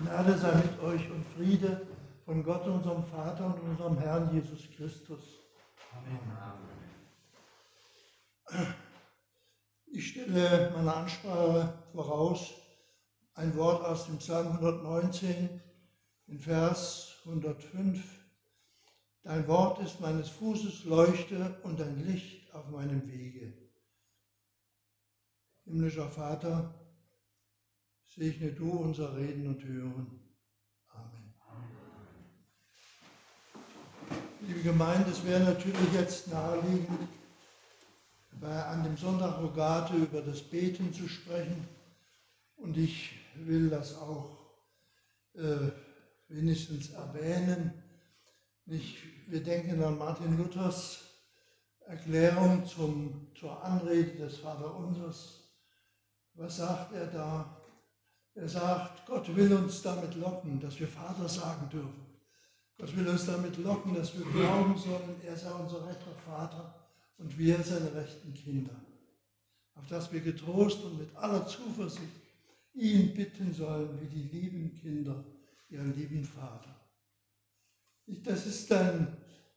Gnade sei mit euch und Friede von Gott, unserem Vater und unserem Herrn Jesus Christus. Amen. Ich stelle meine Ansprache voraus, ein Wort aus dem Psalm 119 in Vers 105. Dein Wort ist meines Fußes Leuchte und ein Licht auf meinem Wege. Himmlischer Vater, segne du unser Reden und Hören. Amen. Liebe Gemeinde, es wäre natürlich jetzt naheliegend, an dem Sonntag Rogate über das Beten zu sprechen. Und ich will das auch wenigstens erwähnen. Wir denken an Martin Luthers Erklärung zur Anrede des Vaterunsers. Was sagt er da? Er sagt, Gott will uns damit locken, dass wir Vater sagen dürfen. Gott will uns damit locken, dass wir glauben sollen, er sei unser rechter Vater und wir seine rechten Kinder. Auf dass wir getrost und mit aller Zuversicht ihn bitten sollen, wie die lieben Kinder ihren lieben Vater. Das ist er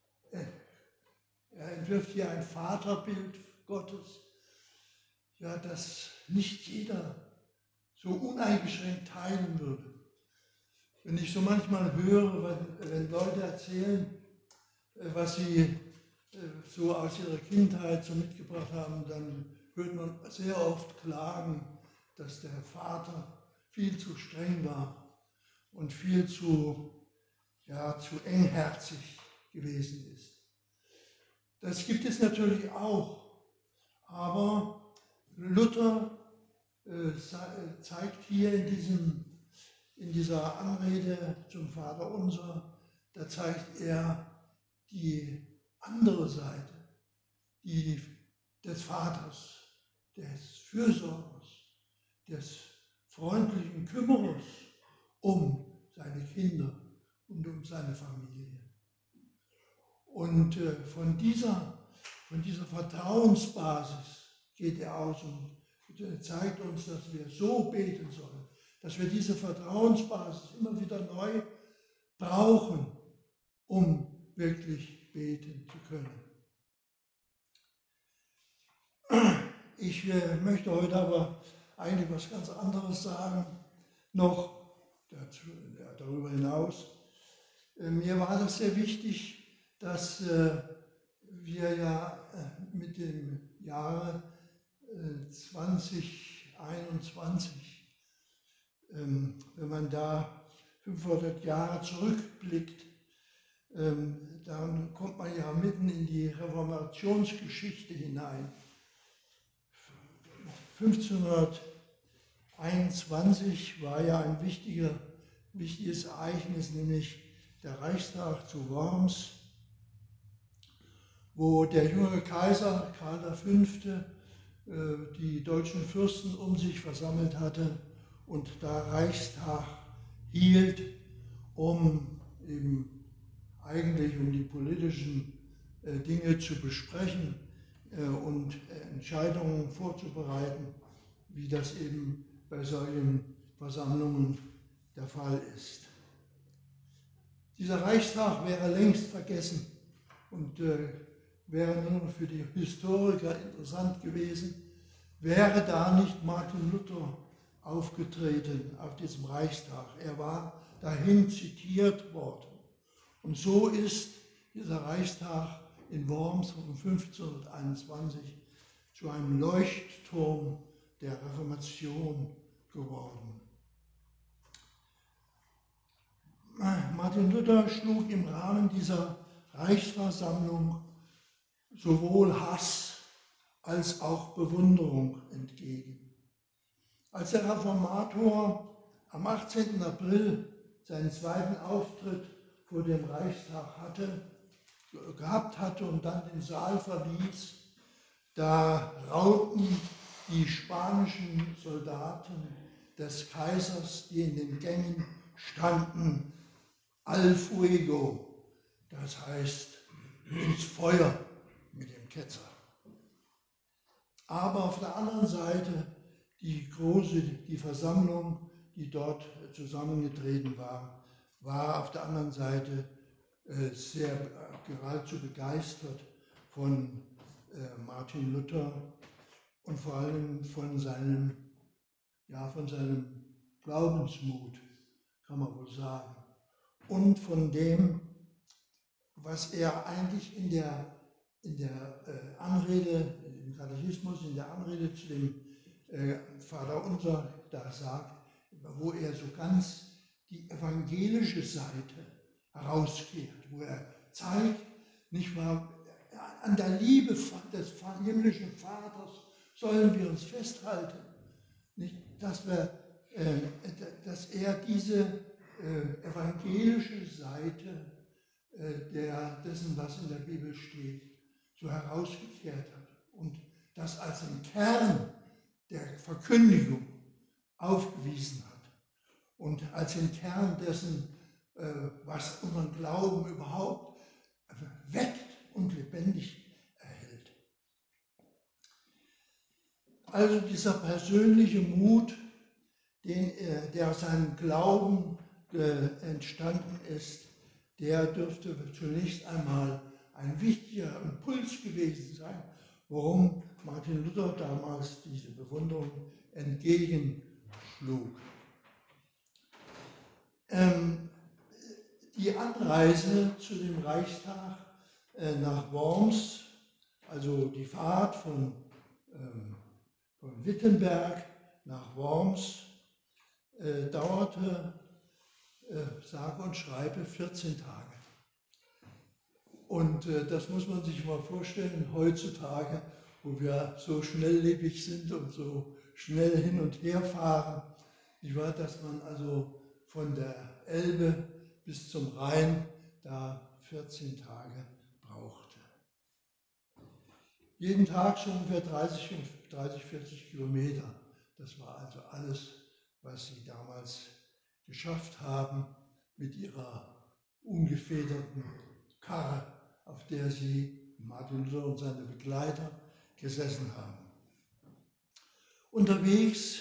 entwirft hier ein Vaterbild Gottes, ja, das nicht jeder so uneingeschränkt teilen würde. Wenn ich so manchmal höre, wenn Leute erzählen, was sie so aus ihrer Kindheit so mitgebracht haben, dann hört man sehr oft klagen, dass der Vater viel zu streng war und viel zu engherzig gewesen ist. Das gibt es natürlich auch, aber Luther zeigt hier in dieser Anrede zum Vaterunser, da zeigt er die andere Seite, die des Vaters, des Fürsorgers, des freundlichen Kümmerers um seine Kinder und um seine Familie. Und von dieser Vertrauensbasis geht er aus und zeigt uns, dass wir so beten sollen, dass wir diese Vertrauensbasis immer wieder neu brauchen, um wirklich beten zu können. Ich möchte heute aber eigentlich was ganz anderes sagen, noch darüber hinaus. Mir war das sehr wichtig, dass wir ja mit dem Jahre 2021, wenn man da 500 Jahre zurückblickt, dann kommt man ja mitten in die Reformationsgeschichte hinein. 1521 war ja ein wichtiges Ereignis, nämlich der Reichstag zu Worms, wo der junge Kaiser Karl V. Die deutschen Fürsten um sich versammelt hatte und da Reichstag hielt, um die politischen Dinge zu besprechen und Entscheidungen vorzubereiten, wie das eben bei solchen Versammlungen der Fall ist. Dieser Reichstag wäre längst vergessen und wäre nur für die Historiker interessant gewesen, wäre da nicht Martin Luther aufgetreten auf diesem Reichstag. Er war dahin zitiert worden. Und so ist dieser Reichstag in Worms von 1521 zu einem Leuchtturm der Reformation geworden. Martin Luther schlug im Rahmen dieser Reichsversammlung sowohl Hass als auch Bewunderung entgegen. Als der Reformator am 18. April seinen zweiten Auftritt vor dem Reichstag gehabt hatte und dann den Saal verließ, da raunten die spanischen Soldaten des Kaisers, die in den Gängen standen, al fuego, das heißt ins Feuer mit dem Ketzer. Aber auf der anderen Seite die Versammlung die dort zusammengetreten waren, war auf der anderen Seite sehr geradezu begeistert von Martin Luther und vor allem von seinem Glaubensmut, kann man wohl sagen, und von dem, was er eigentlich in der Anrede, im Katechismus, in der Anrede zu dem Vaterunser da sagt, wo er so ganz die evangelische Seite herauskehrt, wo er zeigt, nicht wahr, an der Liebe des himmlischen Vaters sollen wir uns festhalten, nicht, dass er diese evangelische Seite dessen, was in der Bibel steht, so herausgekehrt hat und das als den Kern der Verkündigung aufgewiesen hat und als den Kern dessen, was unseren Glauben überhaupt weckt und lebendig erhält. Also dieser persönliche Mut, der aus seinem Glauben entstanden ist, der dürfte zunächst einmal ein wichtiger Impuls gewesen sein, warum Martin Luther damals diese Bewunderung entgegenschlug. Die Anreise zu dem Reichstag nach Worms, also die Fahrt von Wittenberg nach Worms, dauerte sage und schreibe 14 Tage. Und das muss man sich mal vorstellen, heutzutage, wo wir so schnelllebig sind und so schnell hin und her fahren, nicht wahr, dass man also von der Elbe bis zum Rhein da 14 Tage brauchte. Jeden Tag so ungefähr 30, 40 Kilometer. Das war also alles, was sie damals geschafft haben mit ihrer ungefederten Karre, auf der sie, Martin Luther und seine Begleiter, gesessen haben. Unterwegs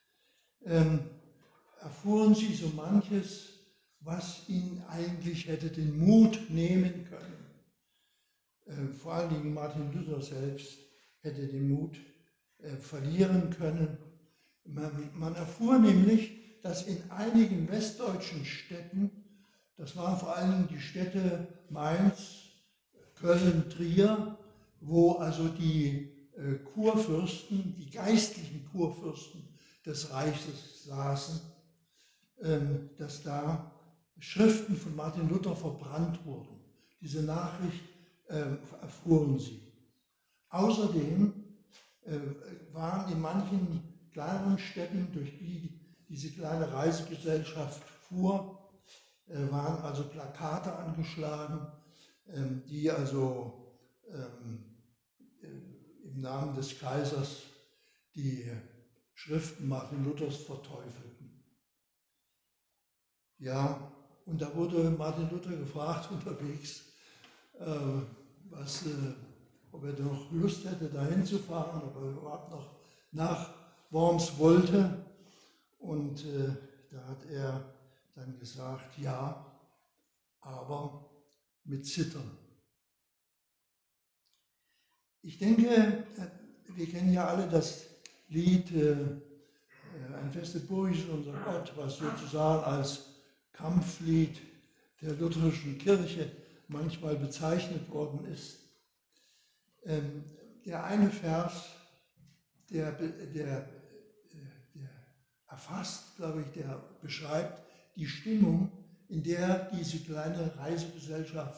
erfuhren sie so manches, was ihnen eigentlich hätte den Mut nehmen können. Vor allen Dingen Martin Luther selbst hätte den Mut verlieren können. Man erfuhr nämlich, dass in einigen westdeutschen Städten, das waren vor allen Dingen die Städte Mainz, Köln, Trier, wo also die Kurfürsten, die geistlichen Kurfürsten des Reiches saßen, dass da Schriften von Martin Luther verbrannt wurden. Diese Nachricht erfuhren sie. Außerdem waren in manchen kleineren Städten, durch die diese kleine Reisegesellschaft fuhr, waren also Plakate angeschlagen, die also im Namen des Kaisers die Schriften Martin Luthers verteufelten. Ja, und da wurde Martin Luther gefragt unterwegs, ob er noch Lust hätte, dahin zu fahren, ob er überhaupt noch nach Worms wollte. Und da hat er dann gesagt, ja, aber mit Zittern. Ich denke, wir kennen ja alle das Lied Ein feste Burg ist unser Gott, was sozusagen als Kampflied der lutherischen Kirche manchmal bezeichnet worden ist. Der eine Vers, der erfasst, glaube ich, der beschreibt die Stimmung, in der diese kleine Reisegesellschaft,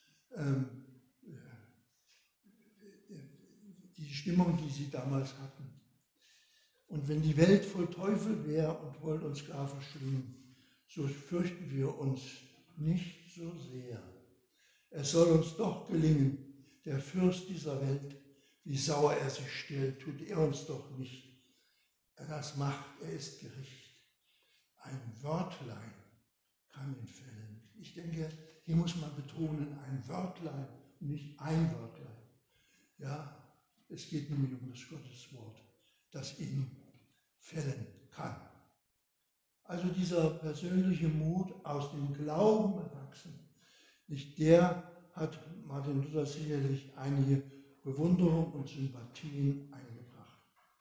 die Stimmung, die sie damals hatten. Und wenn die Welt voll Teufel wäre und wollen uns gar verschlingen, so fürchten wir uns nicht so sehr. Es soll uns doch gelingen, der Fürst dieser Welt, wie sauer er sich stellt, tut er uns doch nicht. Das macht, er ist Gericht. Ein Wörtlein kann ihn fällen. Ich denke, hier muss man betonen, ein Wörtlein, nicht ein Wörtlein. Ja, es geht nämlich um das Gotteswort, das ihn fällen kann. Also dieser persönliche Mut aus dem Glauben erwachsen, nicht der hat Martin Luther sicherlich einige Bewunderung und Sympathien eingebracht.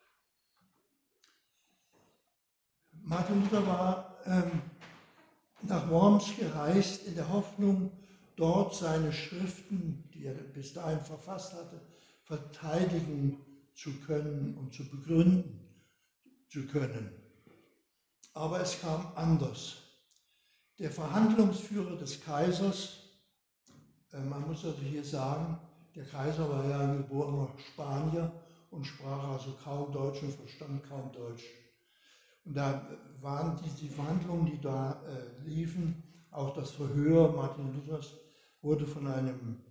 Martin Luther war nach Worms gereist in der Hoffnung, dort seine Schriften, die er bis dahin verfasst hatte, verteidigen zu können und zu begründen zu können. Aber es kam anders. Der Verhandlungsführer des Kaisers, man muss also hier sagen, der Kaiser war ja ein geborener Spanier und sprach also kaum Deutsch und verstand kaum Deutsch. Und da waren die Verhandlungen, die da liefen, auch das Verhör Martin Luthers wurde von einem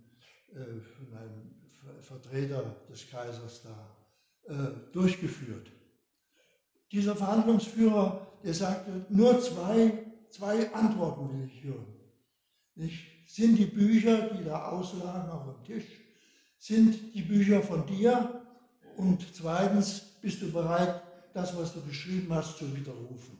Vertreter des Kaisers da durchgeführt. Dieser Verhandlungsführer, der sagte, nur zwei Antworten will ich hören. Nicht? Sind die Bücher, die da auslagen auf dem Tisch, sind die Bücher von dir? Und zweitens, bist du bereit, das, was du geschrieben hast, zu widerrufen?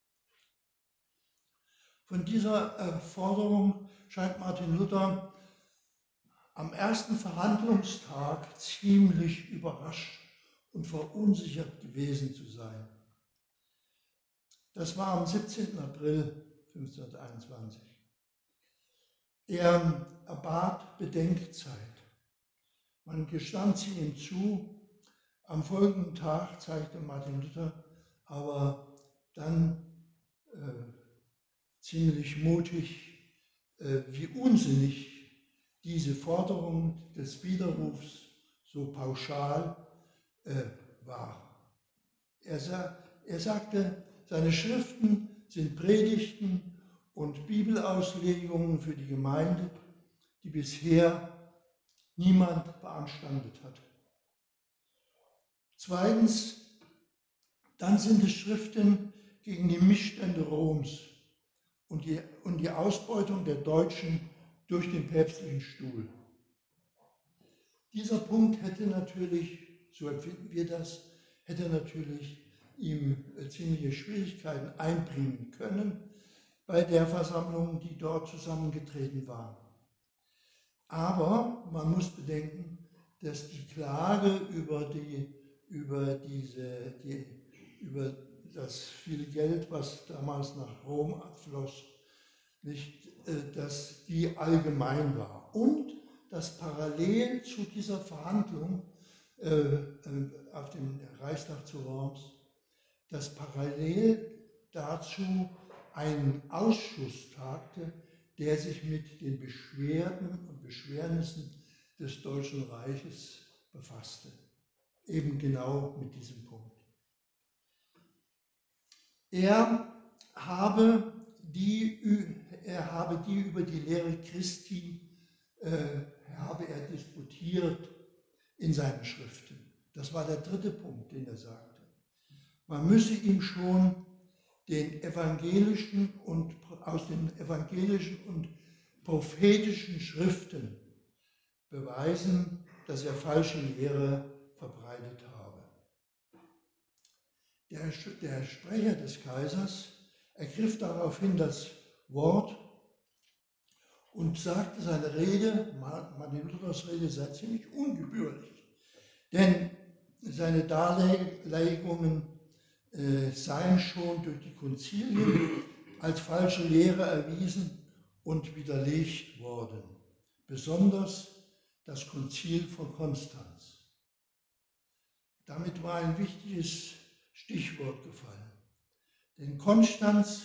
Von dieser Forderung scheint Martin Luther am ersten Verhandlungstag ziemlich überrascht und verunsichert gewesen zu sein. Das war am 17. April 1521. Er erbat Bedenkzeit. Man gestand sie ihm zu. Am folgenden Tag zeigte Martin Luther aber dann ziemlich mutig, wie unsinnig diese Forderung des Widerrufs so pauschal war. Er sagte, seine Schriften sind Predigten und Bibelauslegungen für die Gemeinde, die bisher niemand beanstandet hat. Zweitens, dann sind es Schriften gegen die Missstände Roms und die Ausbeutung der Deutschen durch den päpstlichen Stuhl. Dieser Punkt hätte natürlich, so empfinden wir das, hätte natürlich ihm ziemliche Schwierigkeiten einbringen können bei der Versammlung, die dort zusammengetreten war. Aber man muss bedenken, dass die Klage über das viele Geld, was damals nach Rom abfloss, nicht, dass die allgemein war. Und dass parallel zu dieser Verhandlung auf dem Reichstag zu Worms, dass parallel dazu ein Ausschuss tagte, der sich mit den Beschwerden und Beschwernissen des Deutschen Reiches befasste. Eben genau mit diesem Punkt. Er habe die über die Lehre Christi habe er disputiert in seinen Schriften. Das war der dritte Punkt, den er sagte. Man müsse ihm schon aus den evangelischen und prophetischen Schriften beweisen, dass er falsche Lehre verbreitet habe. Der Sprecher des Kaisers ergriff daraufhin das Wort und sagte, seine Rede, Martin Luthers Rede, sei ziemlich ungebührlich, denn seine Darlegungen seien schon durch die Konzilien als falsche Lehre erwiesen und widerlegt worden, besonders das Konzil von Konstanz. Damit war ein wichtiges Stichwort gefallen, denn Konstanz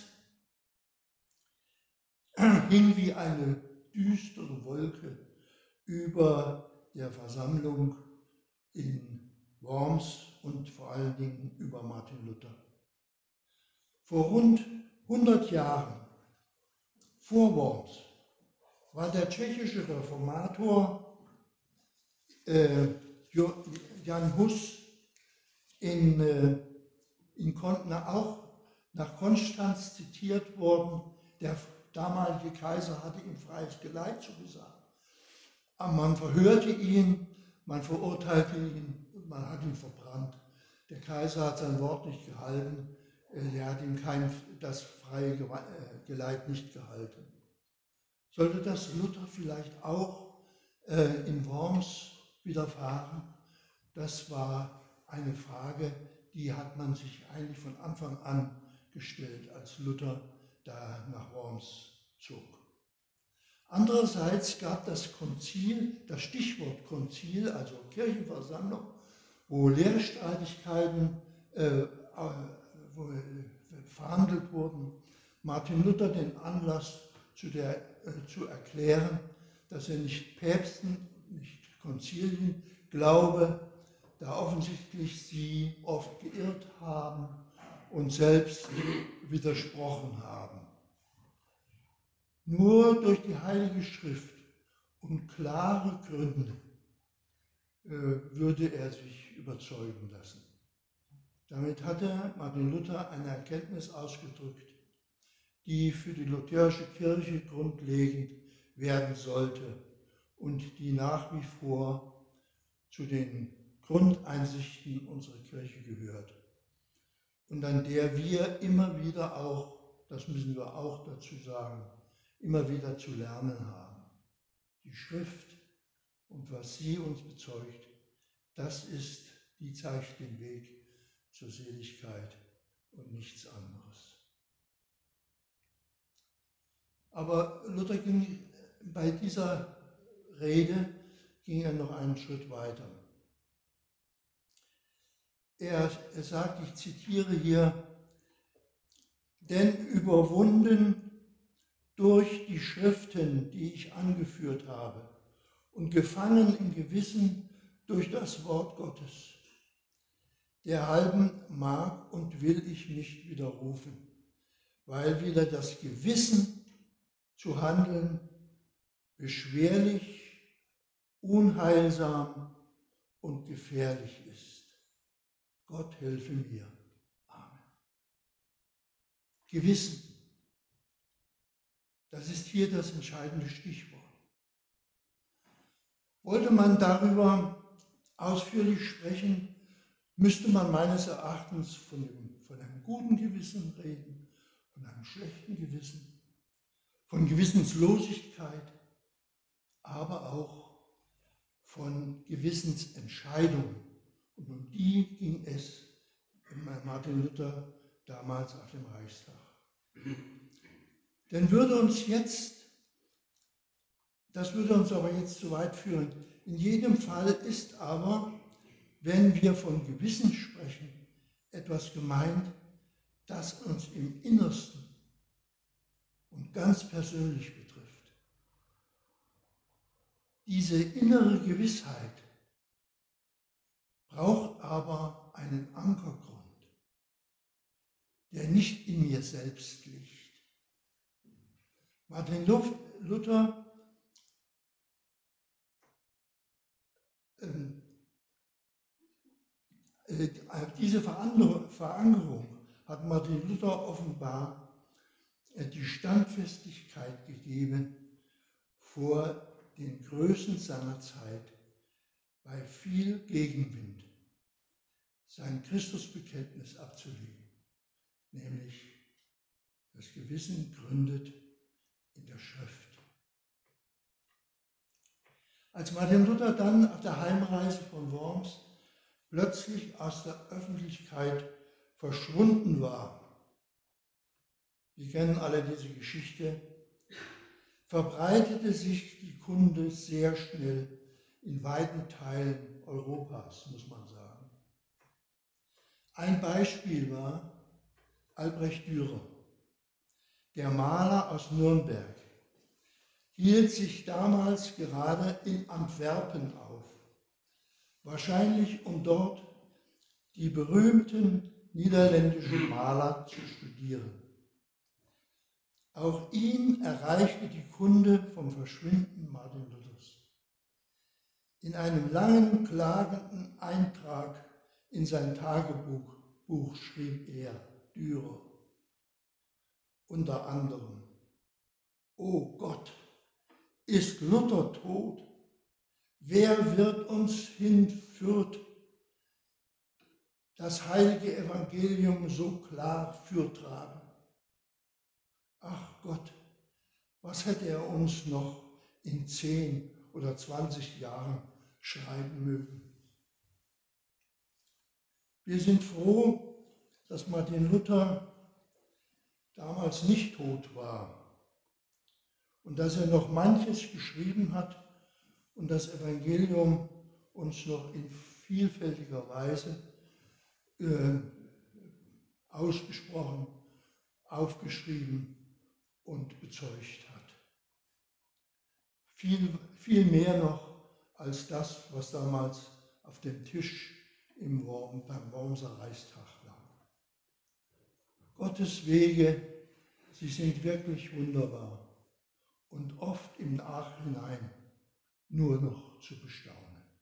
hing wie eine düstere Wolke über der Versammlung in Worms und vor allen Dingen über Martin Luther. Vor rund 100 Jahren, vor Worms, war der tschechische Reformator Jan Hus auch nach Konstanz zitiert worden. Der damalige Kaiser hatte ihm freies Geleit zugesagt. Aber man verhörte ihn, man verurteilte ihn und man hat ihn verbrannt. Der Kaiser hat sein Wort nicht gehalten. er hat ihm das freie Geleit nicht gehalten. Sollte das Luther vielleicht auch in Worms widerfahren? Das war eine Frage, die hat man sich eigentlich von Anfang an gestellt, als Luther da nach Worms zog. Andererseits gab das Konzil, das Stichwort Konzil, also Kirchenversammlung, wo Lehrstreitigkeiten verhandelt wurden, Martin Luther den Anlass zu erklären, dass er nicht Päpsten, nicht Konzilien glaube, da offensichtlich sie oft geirrt haben und selbst widersprochen haben. Nur durch die Heilige Schrift und klare Gründe würde er sich überzeugen lassen. Damit hatte Martin Luther eine Erkenntnis ausgedrückt, die für die lutherische Kirche grundlegend werden sollte und die nach wie vor zu den Grundeinsichten unserer Kirche gehört und an der wir immer wieder auch, das müssen wir auch dazu sagen, immer wieder zu lernen haben. Die Schrift und was sie uns bezeugt, die zeigt den Weg zur Seligkeit und nichts anderes. Aber Luther bei dieser Rede ging er noch einen Schritt weiter. Er sagt, ich zitiere hier, denn überwunden durch die Schriften, die ich angeführt habe, und gefangen im Gewissen durch das Wort Gottes, derhalben mag und will ich nicht widerrufen, weil wieder das Gewissen zu handeln beschwerlich, unheilsam und gefährlich ist. Gott helfe mir. Amen. Gewissen. Das ist hier das entscheidende Stichwort. Wollte man darüber ausführlich sprechen, müsste man meines Erachtens von einem guten Gewissen reden, von einem schlechten Gewissen, von Gewissenslosigkeit, aber auch von Gewissensentscheidungen. Und um die ging es Martin Luther damals auf dem Reichstag. Denn das würde uns aber jetzt zu weit führen. In jedem Fall ist aber, wenn wir von Gewissen sprechen, etwas gemeint, das uns im Innersten und ganz persönlich betrifft. Diese innere Gewissheit braucht aber einen Ankergrund, der nicht in mir selbst liegt. Martin Luther diese Verankerung hat Martin Luther offenbar die Standfestigkeit gegeben, vor den Größen seiner Zeit bei viel Gegenwind sein Christusbekenntnis abzulegen, nämlich das Gewissen gründet in der Schrift. Als Martin Luther dann auf der Heimreise von Worms plötzlich aus der Öffentlichkeit verschwunden war, wir kennen alle diese Geschichte, verbreitete sich die Kunde sehr schnell in weiten Teilen Europas, muss man sagen. Ein Beispiel war Albrecht Dürer, der Maler aus Nürnberg, hielt sich damals gerade in Antwerpen auf, wahrscheinlich um dort die berühmten niederländischen Maler zu studieren. Auch ihn erreichte die Kunde vom Verschwinden Martin Luthers. In einem langen, klagenden Eintrag in sein Tagebuch schrieb er, Dürer, unter anderem: O Gott, ist Luther tot? Wer wird uns hinführt? das heilige Evangelium so klar fürtragen. Ach Gott, was hätte er uns noch in 10 oder 20 Jahren schreiben mögen? Wir sind froh, dass Martin Luther damals nicht tot war und dass er noch manches geschrieben hat und das Evangelium uns noch in vielfältiger Weise ausgesprochen, aufgeschrieben und bezeugt hat. Viel mehr noch als das, was damals auf dem Tisch beim Wormser Reichstag lag. Gottes Wege, sie sind wirklich wunderbar und oft im Nachhinein nur noch zu bestaunen.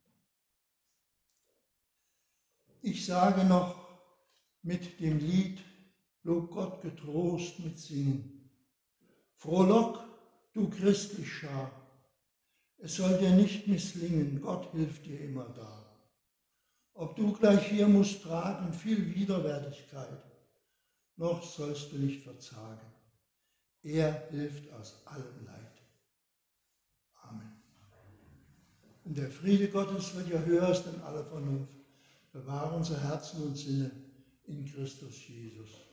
Ich sage noch mit dem Lied Lob Gott getrost mit Singen. Frohlock, du christlich Schar, es soll dir nicht misslingen, Gott hilft dir immer da. Ob du gleich hier musst tragen viel Widerwärtigkeit, noch sollst du nicht verzagen. Er hilft aus allem Leid. Amen. Und der Friede Gottes wird ja höher als denn alle Vernunft. Bewahre unser Herzen und Sinne in Christus Jesus.